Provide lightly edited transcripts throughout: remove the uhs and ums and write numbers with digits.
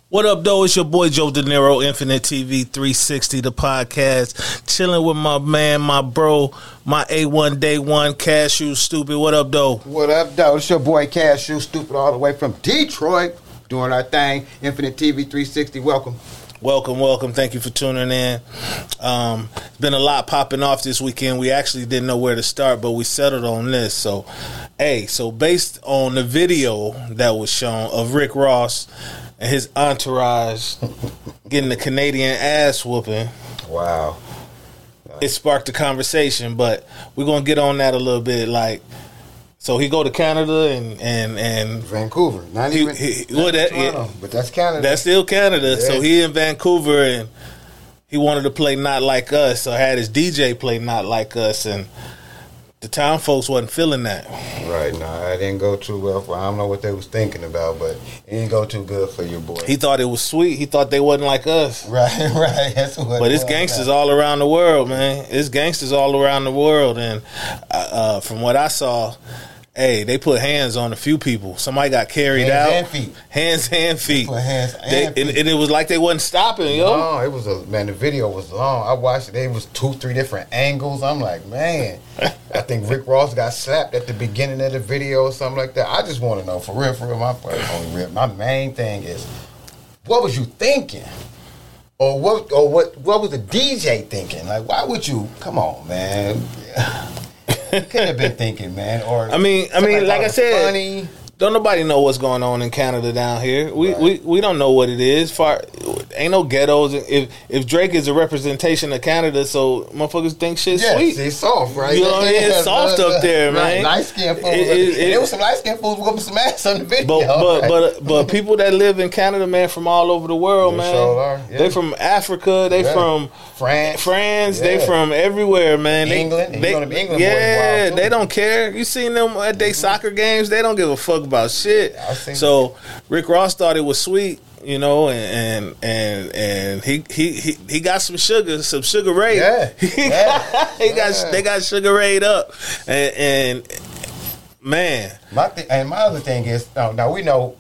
What up, though? It's your boy Joe De Niro, Infinite TV 360, the podcast. Chilling with my man, my bro, my A1 Day One, Cashew Stupid. What up, though? What up, though? It's your boy Cashew Stupid, all the way from Detroit, doing our thing. Infinite TV 360. Welcome. Welcome. Thank you for tuning in. It's been a lot popping off this weekend. We actually didn't know where to start, but we settled on this. So based on the video that was shown of Rick Ross and his entourage getting the Canadian ass whooping. Wow. It sparked a conversation, but we're going to get on that a little bit. So he go to Canada and Vancouver. Not even Toronto, but that's Canada. That's still Canada. Yeah. So he in Vancouver and he wanted to play Not Like Us. So I had his DJ play Not Like Us, and the town folks wasn't feeling that. Right. No, I didn't go too well for. I don't know what they was thinking about, but it didn't go too good for your boy. He thought it was sweet. He thought they wasn't like us. Right. That's what. But it's gangsters all around the world, man. It's gangsters all around the world, and from what I saw, they put hands on a few people. Somebody got carried out. Hands and feet. They put hands and feet. And it was like they wasn't stopping, yo. No, it was the video was long. I watched it. It was 2-3 different angles. I'm like, man. I think Rick Ross got slapped at the beginning of the video or something like that. I just want to know, for real, my main thing is, what was you thinking? Or what was the DJ thinking? Like, why would you? Come on, man. You could have been thinking, man. Or I mean, like I said, funny. Don't nobody know what's going on in Canada down here. We don't know what it is. Ain't no ghettos. If Drake is a representation of Canada, so motherfuckers think shit's sweet. It's soft, right? You know what I mean? It's soft up there, man. Light skin fools. There was some light skin fools whooping some ass on the video. But people that live in Canada, man, from all over the world, man. Sure are. Yeah. They from Africa. They from France. They from everywhere, man. England. England. Yeah, they don't care. You seen them at their soccer games? They don't give a fuck about shit. So Rick Ross thought it was sweet, you know, and he got some Sugar Ray. Yeah. They got Sugar Ray'd up, and man. My other thing is now we know.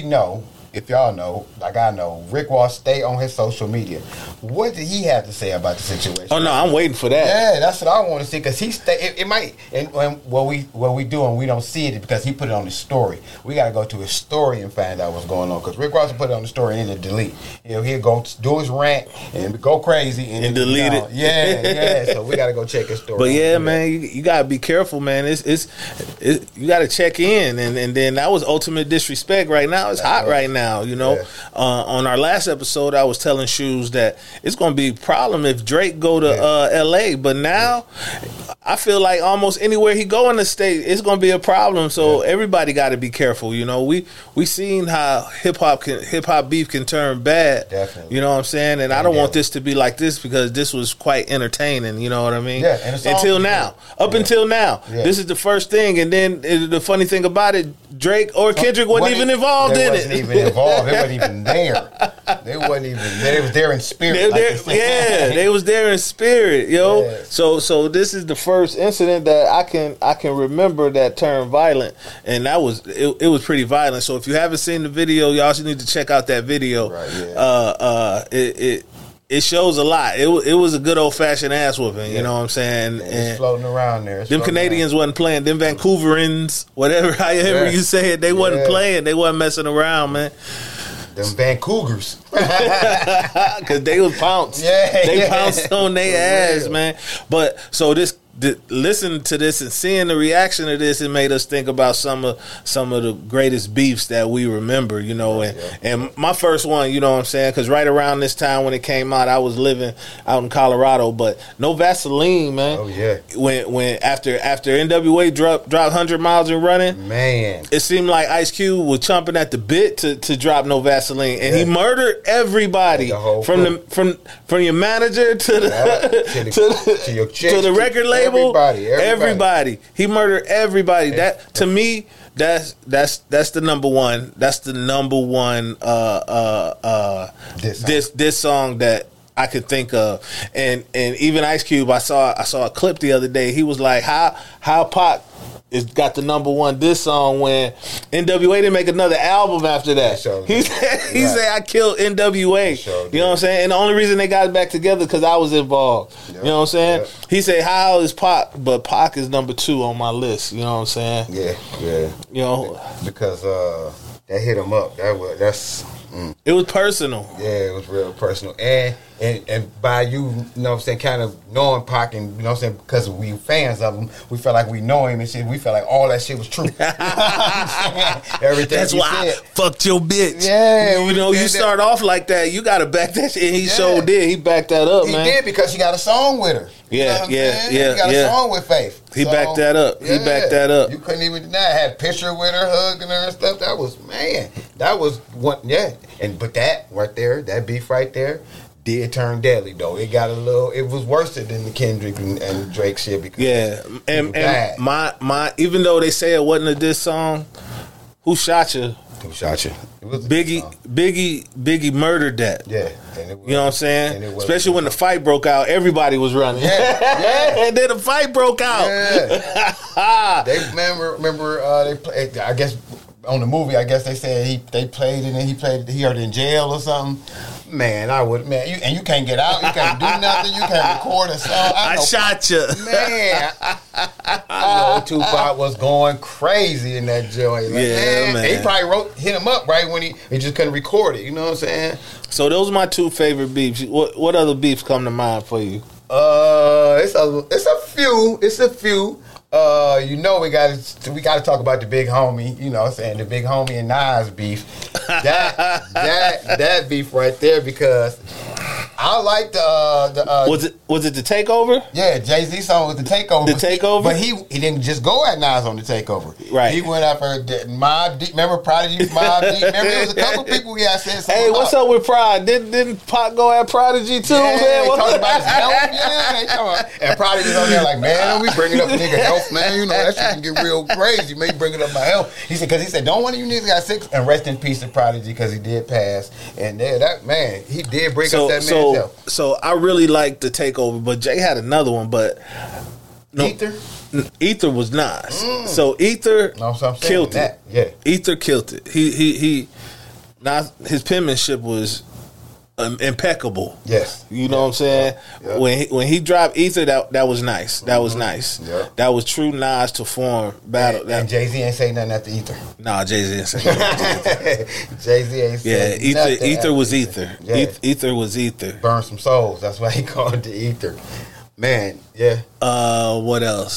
If y'all know, like I know, Rick Ross stay on his social media. What did he have to say about the situation? Oh no, I'm waiting for that. Yeah, that's what I want to see, because he stay. It might, and what we do and we don't see it because he put it on his story. We got to go to his story and find out what's going on, because Rick Ross put it on the story and then delete. You know, he'll go do his rant and go crazy and delete it. Yeah. So we got to go check his story. But yeah, man, you got to be careful, man. It's you got to check in, and then that was ultimate disrespect. Right now, it's hot right now. You know, on our last episode, I was telling Shoes that it's going to be a problem if Drake go to L.A. But now, I feel like almost anywhere he go in the state, it's going to be a problem. So everybody got to be careful. You know, we seen how hip hop beef can turn bad. Definitely. You know what I'm saying? And I don't want this to be like this, because this was quite entertaining. You know what I mean? Yeah. And until now, until now, this is the first thing. And then the funny thing about it, Drake or Kendrick wasn't even involved in it. They weren't even there. They wasn't even there. They was there in spirit. They was there in spirit, yo. Yes. So this is the first incident that I can remember that turned violent, and that was it was pretty violent. So if you haven't seen the video, y'all should need to check out that video. Right, yeah. It shows a lot. It was a good old fashioned ass whooping. You know what I'm saying? It's floating around there. Them Canadians wasn't playing. Them Vancouverans, however you say it, they wasn't playing. They wasn't messing around, man. Them Vancougers. Because they was pounced. They pounced on their ass, man. But so listen to this and seeing the reaction of this, it made us think about some of the greatest beefs that we remember, you know. And my first one, you know what I'm saying, because right around this time when it came out, I was living out in Colorado. But No Vaseline, man. Oh yeah. When after NWA dropped 100 Miles and Running, man, it seemed like Ice Cube was chomping at the bit to drop No Vaseline, and he murdered everybody, from your manager to the record label. Everybody. He murdered everybody. That, to me, that's the number one. That's the number one this song that I could think of. And even Ice Cube, I saw a clip the other day. He was like, how Pac It got the #1 diss song when NWA didn't make another album after that. He said I killed NWA. You know what I'm saying? And the only reason they got back together because I was involved. Yep. You know what I'm saying? Yep. He said, how is Pac? But Pac is #2 on my list. You know what I'm saying? Yeah, yeah. You know, because that hit him up. It was personal. Yeah, it was real personal. And by you know what I'm saying, kind of knowing Pac, and you know what I'm saying, because we fans of him, we felt like we know him and shit. We felt like all that shit was true. You know what I'm saying? Everything. That's why I fucked your bitch. Yeah, you know, you start off like that, you got to back that shit. And he sure did. He backed that up, man. He did because he got a song with her. Yeah, He got a song with Faith. He backed that up. He backed that up. You couldn't even deny. Had a picture with her, hugging her and stuff. That was one. Yeah, but that right there, that beef right there, did turn deadly though. It got a little. It was worse than the Kendrick and Drake shit because and my even though they say it wasn't a diss song, Who Shot You? Who Shot You? Biggie murdered that. Yeah. You know what I'm saying? Especially when the fight broke out, everybody was running. Yeah. And then the fight broke out. Yeah. They remember they played, I guess on the movie, I guess they said they played it and he heard it in jail or something. Man, you can't get out, you can't do nothing, you can't record a song. I shot you. Man, I know Tupac was going crazy in that joint. Like, man. He probably hit him up right when he just couldn't record it. You know what I'm saying? So those are my two favorite beefs. What other beefs come to mind for you? It's a few. You know we got to talk about the big homie. You know what I'm saying, the big homie and Nas beef. That beef right there, because I like the was it the Takeover? Yeah, Jay-Z song was the Takeover. The Takeover, but he didn't just go at Nas on the Takeover. Right, he went after Mobb Deep. Remember Prodigy, Mobb Deep. Remember there was a couple people he had said something. Hey, what's up with Prod? Didn't Pac go at Prodigy too? Yeah, man, they talking about his health. Yeah, they talking about, and Prodigy's on there like, man, we bringing up nigga health, man. You know that shit can get real crazy. Man, bringing up my health. He said, don't one of you niggas got sick, and rest in peace to Prodigy because he did pass. And that man, he did bring up that man's health. So I really liked the Takeover, but Jay had another one, but Ether was Nas. So Ether killed it. Yeah, Ether killed it. He Nas, his penmanship was impeccable. Yes, you know what I'm saying. Yeah. When he dropped Ether, that was nice. That was nice. Yeah. That was true Nas to form battle. And Jay-Z ain't say nothing after Ether. Nah, Jay-Z ain't say nothing. Jay-Z ain't say nothing. Ether was Ether. Yeah. Ether was Ether. Burn some souls. That's why he called it the Ether. Man, yeah. What else?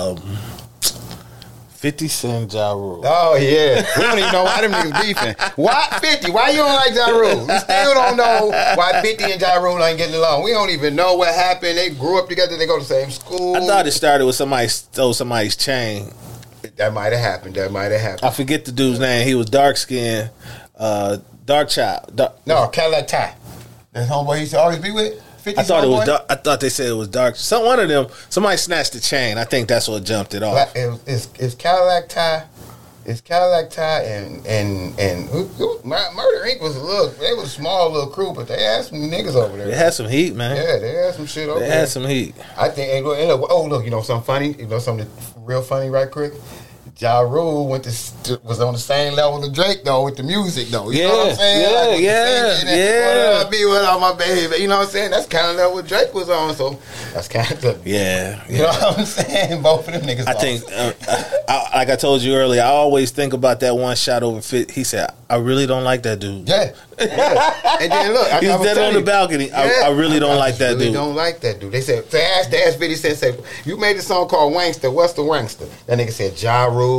50 Cent, Ja Rule. Oh, yeah. We don't even know why them niggas beefing. Why 50? Why you don't like Ja Rule? We still don't know why 50 and Ja Rule ain't getting along. We don't even know what happened. They grew up together. They go to the same school. I thought it started with somebody stole somebody's chain. That might have happened. I forget the dude's name. He was dark-skinned. Dark Child. No, Cadillac Ty. That's homeboy he used to always be with? I thought it was dark. I thought they said it was dark. One of them, somebody snatched the chain. I think that's what jumped it off. It's Cadillac Ty. It's Cadillac Ty and Murder Inc. was they was a small little crew, but they had some niggas over there. They had some heat, man. Yeah, they had some shit over there. They had some heat. I think. Look, you know something funny? You know something real funny, right quick? Ja Rule was on the same level of Drake though with the music though. You know what I'm saying? Yeah. What be with all my baby? You know what I'm saying? That's kind of level Drake was on. So that's kind of You know what I'm saying? Both of them niggas. I think, like I told you earlier, I always think about that one shot over fit. He said, "I really don't like that dude." Yeah. And then look, he's dead on the balcony. I really don't like that dude. Don't like that dude. They said, ask 50 Cent, say, you made a song called Wangster. What's the Wangster? That nigga said Ja Rule.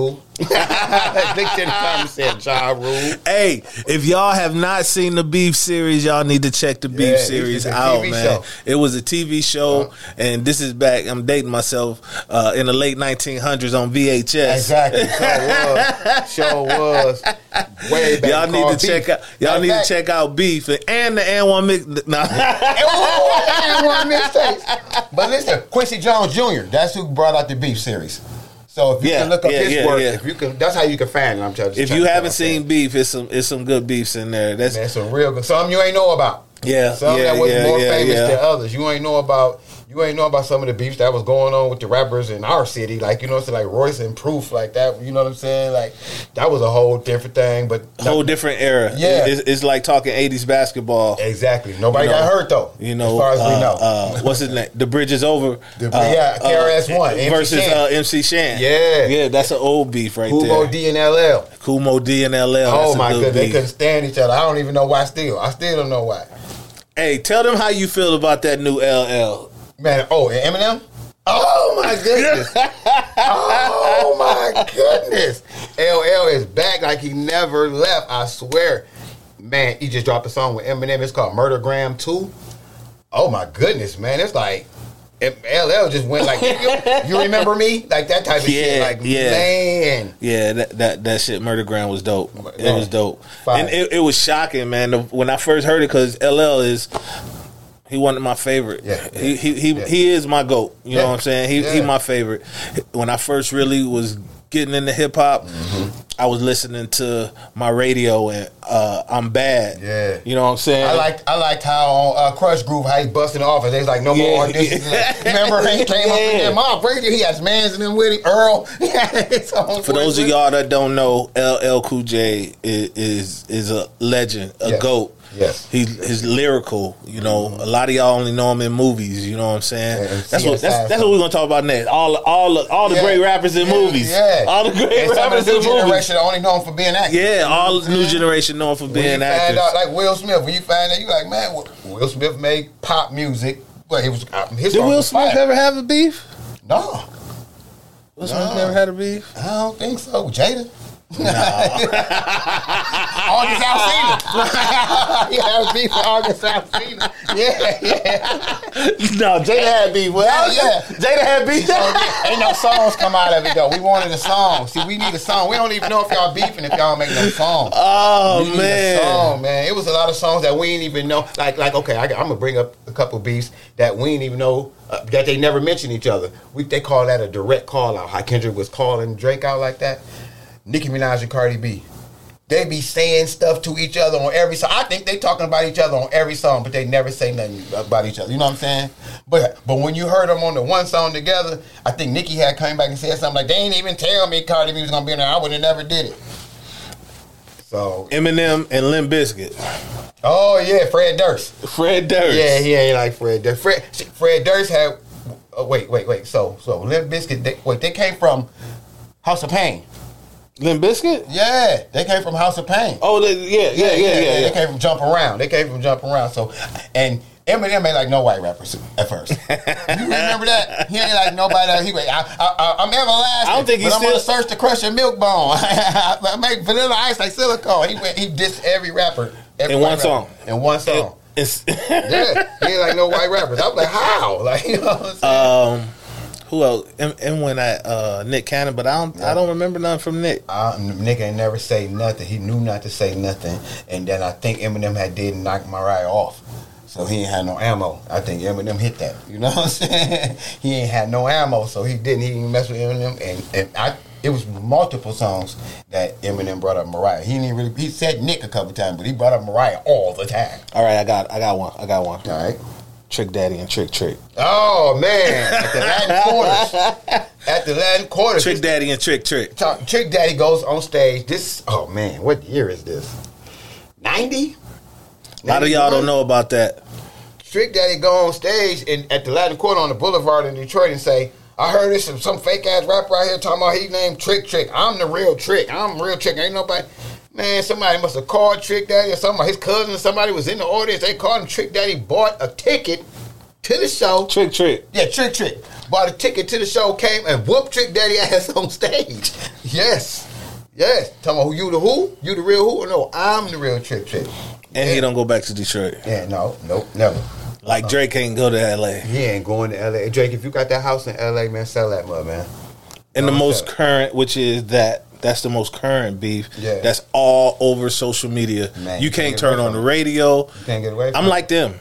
Said Ja Rule. Hey, if y'all have not seen the Beef series, y'all need to check the Beef series out, man. Show. It was a TV show, and this is back. I'm dating myself in the late 1900s on VHS. Exactly. Show was way back. Y'all need to check out. Y'all need to check out Beef and the N1 mix. Nah. N1 mixtapes. But listen, Quincy Jones Jr. That's who brought out the Beef series. So if you can look up his work, if you can, that's how you can find it. I'm telling you. If you haven't seen Beef, it's some good beefs in there. That's some real good. Some you ain't know about. Yeah, some that was more famous than others. You ain't know about some of the beefs that was going on with the rappers in our city, like like Royce and Proof, like that. You know what I'm saying? Like that was a whole different thing, but a whole different era. Yeah, it's like talking '80s basketball. Exactly. Nobody got hurt though. As far as we know. What's his name? The Bridge is Over. KRS-One versus MC Shan. Yeah, that's an old beef right there. Kumo D and LL. Kumo D and LL. Oh my goodness, they couldn't stand each other. I don't even know why. I still don't know why. Hey, tell them how you feel about that new LL. Man, Eminem? Oh my goodness. Oh my goodness. LL is back like he never left, I swear. Man, he just dropped a song with Eminem. It's called Murdergram 2. Oh my goodness, man. It's like LL just went like, you remember me? Like that type of shit. Like, man. Yeah, that shit, Murdergram was dope. It was dope. Fine. And it was shocking, man, when I first heard it, because LL is... He one of my favorite. He is my GOAT. You know what I'm saying? He my favorite. When I first really was getting into hip hop, I was listening to my radio and I'm Bad. Yeah. You know what I'm saying? I liked how on Crush Groove, how he busted off and they was like, no more auditions. Remember he came up in there, Mom Brady, he has Mans in him with him, Earl. For those of y'all that don't know, LL Cool J is a legend, a GOAT. Yes, he's lyrical. You know, a lot of y'all only know him in movies. You know what I'm saying? That's what we're gonna talk about next. All the great rappers in movies. Yeah, all the great rappers in movies. Generation only know him for being actors. Yeah, all the new generation know him for being actors. Like Will Smith, when you find out, you like, man, Will Smith made pop music, but it was his. Did Will Smith ever have a beef? No. Will Smith never had a beef? I don't think so. Jada. No. August Alsina. Yeah, was beef with August Alsina. Yeah. No, Jada had beef. Jada had beef. Ain't no songs come out of it though. We wanted a song. See, we need a song. We don't even know if y'all beefing if y'all make no song. Oh we man, need a song, man. It was a lot of songs that we didn't even know. Like okay, I'm gonna bring up a couple beefs that we didn't even know that they never mentioned each other. They call that a direct call out. How Kendrick was calling Drake out like that. Nicki Minaj and Cardi B, they be saying stuff to each other on every song. I think they talking about each other on every song, but they never say nothing about each other. You know what I'm saying? But when you heard them on the one song together, I think Nicki had come back and said something like, they ain't even tell me Cardi B was gonna be in there. I would have never did it. So Eminem and Limp Bizkit. Oh yeah, Fred Durst. Yeah, he ain't like Fred Durst. Fred Durst had. Wait. So Limp Bizkit. They came from House of Pain. Limp Bizkit? Yeah, they came from House of Pain. Oh, yeah. They came from Jump Around. So, and Eminem ain't like no white rappers at first. You remember that? He ain't like nobody. I'm everlasting. I don't think I'm gonna search to crush your milk bone. I make Vanilla Ice like silicone. He dissed every rapper. In one song. Yeah, he ain't like no white rappers. I'm like, how? Like, you know what I'm saying? Who else? And when Nick Cannon, but I don't remember nothing from Nick. Nick ain't never say nothing. He knew not to say nothing, and then I think Eminem did knock Mariah off, so he ain't had no ammo. I think Eminem hit that. You know what I'm saying? He ain't had no ammo, so he didn't mess with Eminem, and it was multiple songs that Eminem brought up Mariah. He said Nick a couple times, but he brought up Mariah all the time. All right, I got one. All right. Trick Daddy and Trick Trick. Oh man, at the Latin quarters. Trick Daddy and Trick Trick. Trick Daddy goes on stage. Oh man, what year is this? 90? A lot of y'all don't know about that. Trick Daddy go on stage at the Latin Quarter on the Boulevard in Detroit and say, I heard this from some fake ass rapper out here talking about he named Trick Trick. I'm the real Trick. Ain't nobody. Man, somebody must have called Trick Daddy or somebody. His cousin or somebody was in the audience. They called him Trick Daddy, bought a ticket to the show. Trick Trick. Yeah, Trick Trick. Bought a ticket to the show, came and whooped Trick Daddy ass on stage. Yes. Talking about you the who? You the real who? Or no, I'm the real Trick Trick. And he don't go back to Detroit. Yeah, nope, never. Like Drake ain't go to L.A. He ain't going to L.A. Drake, if you got that house in L.A., man, sell that mother, man. And the most current, which is that's the most current beef. Yeah. That's all over social media. Man, you can't turn on the radio. You can't get away from I'm like them.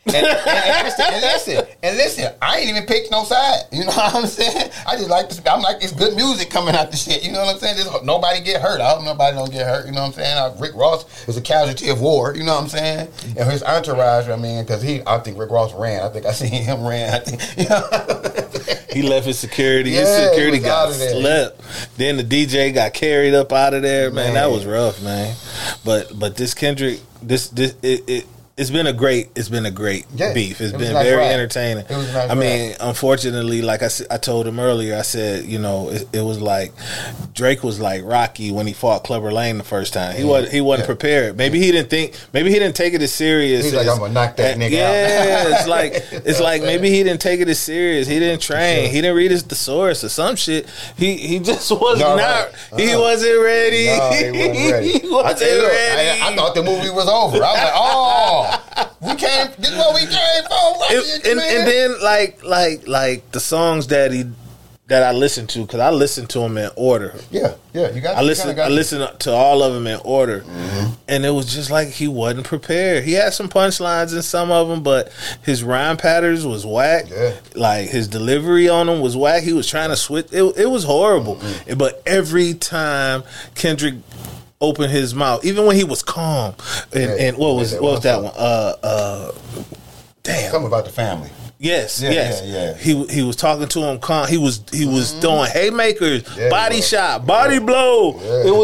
And listen, I ain't even picked no side. You know what I'm saying? I just like this. I'm like, it's good music coming out the shit. You know what I'm saying? Just, nobody get hurt. I hope nobody don't get hurt. You know what I'm saying? Rick Ross is a casualty of war. You know what I'm saying? And his entourage, I mean, because I think Rick Ross ran. I think I seen him ran. I think, you know. He left his security. His security got slept. Then the DJ got carried up out of there. Man, that was rough, man. But this Kendrick, it's been a great beef. It's been very entertaining. It was nice. I mean, unfortunately, like I told him earlier, I said, you know, it was like Drake was like Rocky when he fought Clubber Lang the first time. He wasn't prepared. Maybe he didn't take it as serious. He's like, I'm gonna knock that nigga out. Yeah, it's like maybe he didn't take it as serious. He didn't train. He didn't read his thesaurus or some shit. He just was not. He wasn't ready. No, he wasn't ready. I thought the movie was over. I was like, oh. This is what we came for. And then like the songs that I listened to, because I listened to them in order. Yeah, you got. I listened to all of them in order, and it was just like he wasn't prepared. He had some punchlines in some of them, but his rhyme patterns was whack. Yeah. Like his delivery on them was whack. He was trying to switch. It was horrible. But every time Kendrick open his mouth, even when he was calm, and what was that one? Damn, something about the family. Yes. He was talking to him calm. He was throwing haymakers, body shot, body blow.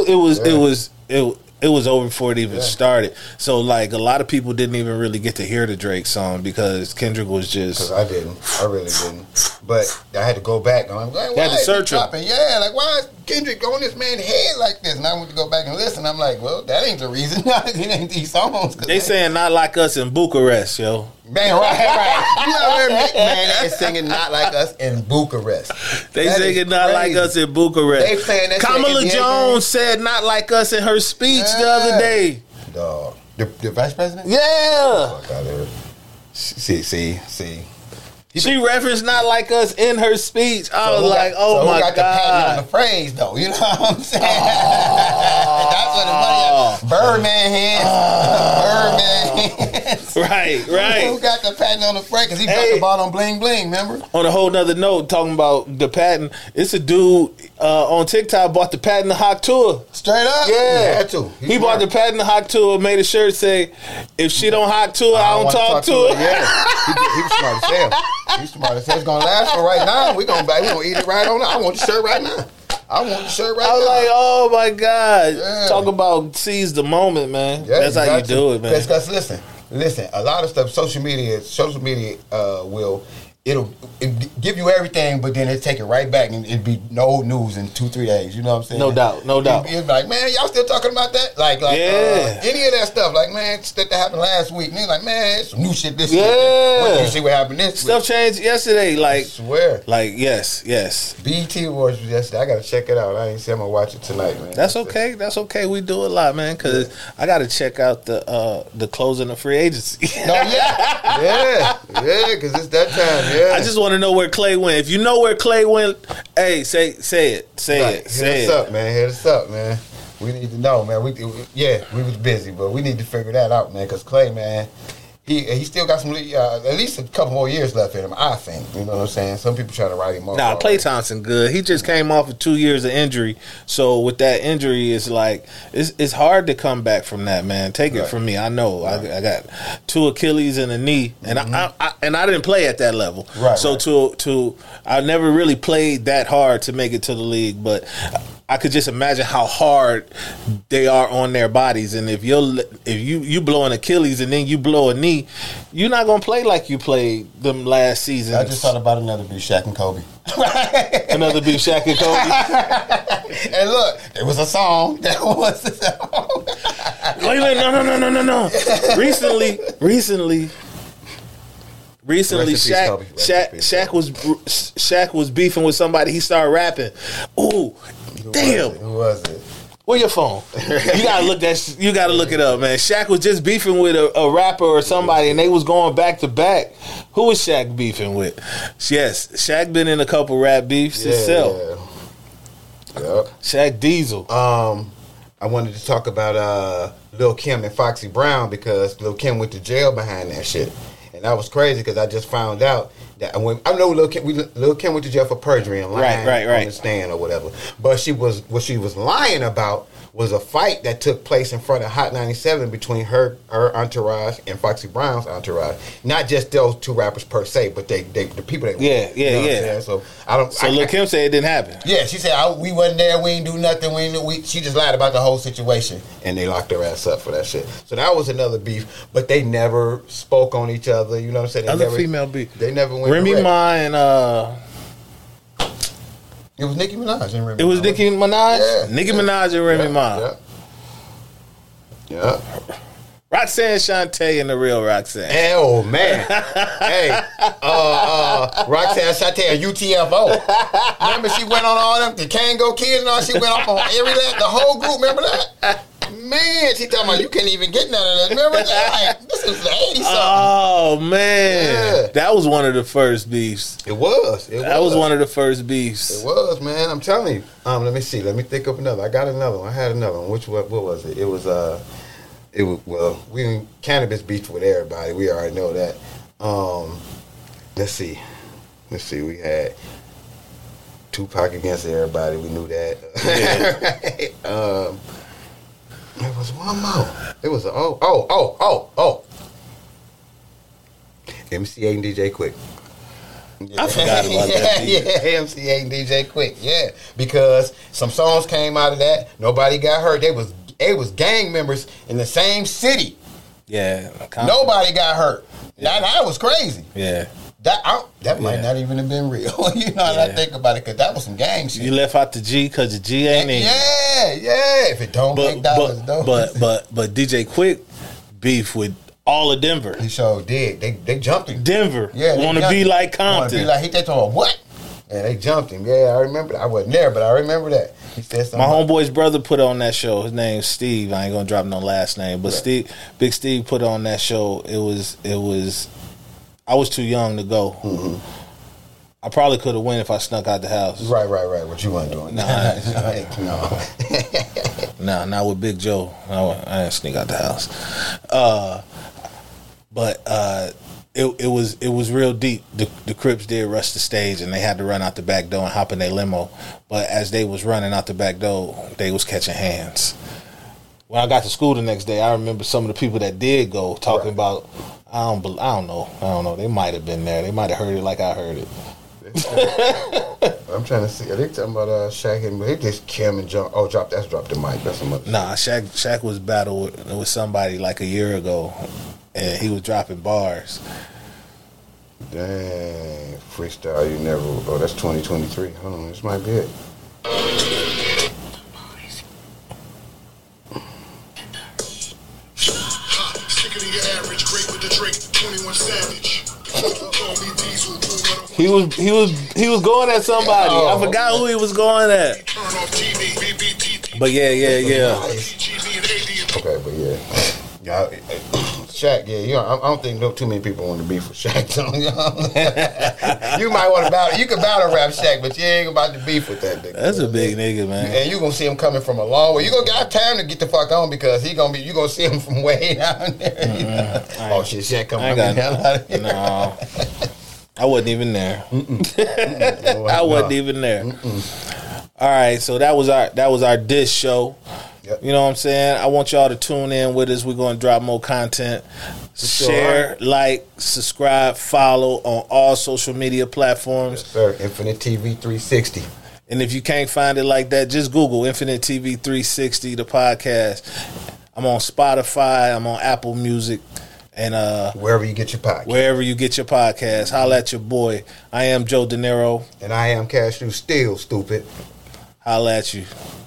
It was over before it even started. So like a lot of people didn't even really get to hear the Drake song because Kendrick was just. Because I really didn't. But I had to go back and I'm like, why had to search him. Yeah, like why is Kendrick on this man's head like this? And I went to go back and listen. I'm like, well, that ain't the reason. It ain't these songs. They saying not like us in Bucharest, yo. Man, right. You know where Nick Man is singing not like us in Bucharest. They singing not like us in Bucharest. They saying that Kamala Jones said not like us in her speech the other day. The vice president? Yeah. See. She referenced not like us in her speech. I was like, oh my God. The patent on the phrase, though. You know what I'm saying? That's what the money is. Birdman hands. Right. Who got the patent on the phrase? Because he dropped the ball on Bling Bling, remember? On a whole nother note, talking about the patent, it's a dude on TikTok bought the patent of Hawk Tour. Straight up? Yeah. He had to. He bought the patent of Hawk Tour, made a shirt say, if she don't Hawk Tour, I don't talk to her. Yeah. He was smart as hell. He's smart as hell. It's gonna last for right now. We gonna eat it right on. I want the shirt right now. I was like, oh my God. Yeah. Talk about seize the moment, man. Yeah, that's how you do it, man. Because listen, a lot of stuff, social media will it'll give you everything, but then it take it right back and it'd be no news in 2-3 days. You know what I'm saying? No doubt. It's like, man, y'all still talking about that? Like any of that stuff. Like, man, stuff that happened last week. And they're like, man, it's some new shit this week. When you see what happened this stuff week? Changed yesterday. Like, I swear. Like, yes. BET Awards was yesterday. I gotta check it out. I ain't say I'm gonna watch it tonight, man. That's okay. We do a lot, man, because I gotta check out the closing of free agency. Yeah, because it's that time. Yeah. I just want to know where Clay went. If you know where Clay went, hey, say it. Hit us up, man. We need to know, man. We was busy, but we need to figure that out, man. Because Clay, man, he still got some at least a couple more years left in him, I think. You know what I'm saying? Some people try to write him off. Nah, Klay Thompson good. He just came off of 2 years of injury. So with that injury, it's like it's hard to come back from that, man. Take it from me. I know. Right. I got 2 Achilles and a knee, and I didn't play at that level. Right. So I never really played that hard to make it to the league, but I could just imagine how hard they are on their bodies, and if you blow an Achilles and then you blow a knee, you're not gonna play like you played them last season. I just thought about another beef, Shaq and Kobe. Another beef, Shaq and Kobe. And look, it was a song. That was a song. Wait, no. Recently, Shaq was beefing with somebody. He started rapping. Ooh, damn! Who was it? Where your phone? You gotta look it up, man. Shaq was just beefing with a rapper or somebody, and they was going back to back. Who was Shaq beefing with? Yes, Shaq been in a couple rap beefs himself. Yep. Shaq Diesel. I wanted to talk about Lil' Kim and Foxy Brown because Lil' Kim went to jail behind that shit. And that was crazy because I just found out that when I know Lil Kim went to jail for perjury and lying on the stand or whatever. But what she was lying about was a fight that took place in front of Hot 97 between her entourage and Foxy Brown's entourage. Not just those two rappers per se, but the people that yeah. So Lil Kim said it didn't happen. Yeah, she said we wasn't there. We ain't do nothing. She just lied about the whole situation, and they locked her ass up for that shit. So that was another beef. But they never spoke on each other. You know what I'm saying? Female beef. They never went. Remy Ma and it was Nicki Minaj and Remy. It was Nicki Minaj? Yeah. Nicki Minaj and Remy Ma. Yeah. Roxanne Shante and the real Roxanne. Oh, man. Hey, Roxanne Shante and UTFO. Remember she went on all them, the Kango Kids and all, she went off on the whole group, remember that? Man, she talking about you can't even get none of that. Remember that? Like, this is the 80s something. Oh, man. Yeah. That was one of the first beefs. It was. That was one of the first beefs. It was, man. I'm telling you. Let me see. Let me think of another. I got another one. I had another one. What was it? It was, we cannabis beef with everybody. We already know that. Let's see. We had Tupac against everybody. We knew that. Yeah. There was one more. It was MC8 and DJ Quick. I forgot about that. Yeah, MC8 and DJ Quick. Yeah, because some songs came out of that. Nobody got hurt. They was gang members in the same city. Yeah, nobody got hurt. Yeah. That was crazy. Yeah. That might not even have been real. You know, I think about it, because that was some gang shit. You left out the G because the G ain't in. Yeah. If it don't make dollars, though. But DJ Quick beef with all of Denver. He sure did. They jumped him. Denver. Yeah. Want to be like Compton. Be like, they told him, what? And they jumped him. Yeah, I remember that. I wasn't there, but I remember that. He said something. My homeboy's brother put on that show. His name's Steve. I ain't gonna drop no last name, but Big Steve put on that show. It was. I was too young to go. Mm-hmm. I probably could have went if I snuck out the house. Right. What you want doing? No. No, not with Big Joe. I didn't sneak out the house. But it was real deep. The Crips did rush the stage, and they had to run out the back door and hop in their limo. But as they was running out the back door, they was catching hands. When I got to school the next day, I remember some of the people that did go talking about. I don't know. They might have been there. They might have heard it like I heard it. I'm trying to see. Are they talking about Shaq and they just Kim and John? Oh, drop the mic. That's some other. Nah, Shaq was battled with somebody like a year ago, and he was dropping bars. Dang, freestyle. You never. Oh, that's 2023. Hold on, this might be it. He was going at somebody. I forgot who he was going at. But yeah. Okay, but yeah, Shaq. Yeah, I don't think too many people want to beef with Shaq. You might want to battle. You can battle rap Shaq, but you ain't about to beef with that nigga. That's a big nigga, man. And you gonna see him coming from a long way. You gonna got time to get the fuck on because you gonna see him from way down there. You know? Oh shit, Shaq coming the hell out of here. No. I wasn't even there. I wasn't even there. All right, so that was our dish show. Yep. You know what I'm saying? I want y'all to tune in with us. We're going to drop more content. Share, like, subscribe, follow on all social media platforms. Yes, sir. Infinite TV 360. And if you can't find it like that, just Google Infinite TV 360, the podcast. I'm on Spotify. I'm on Apple Music. And wherever you get your podcast. Holla at your boy. I am Joe De Niro. And I am Cashew, still stupid. Holla at you.